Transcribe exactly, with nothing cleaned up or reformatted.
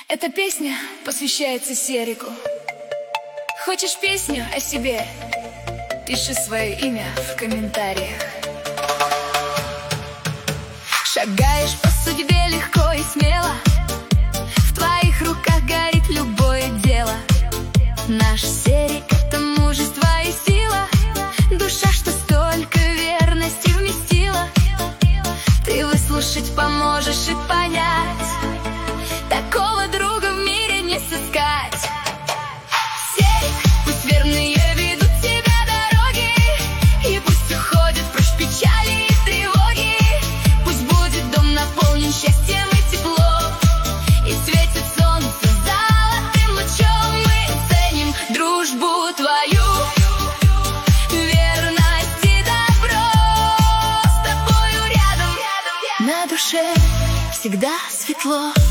Эта песня посвящается Серику. Хочешь песню о себе? Пиши свое имя в комментариях. Шагаешь по судьбе легко и смело, в твоих руках горит любое дело. Наш Серик — это мужество и сила, душа, что столько верности вместила. Ты выслушать поможешь и понять, такого друга в мире не сыскать. Серик, пусть верные ведут тебя дороги, и пусть уходят прочь печали и тревоги. Пусть будет дом наполнен счастьем и теплом, и светит солнце золотым лучом. Мы ценим дружбу твою, верность и добро. С тобою рядом, на душе всегда светло.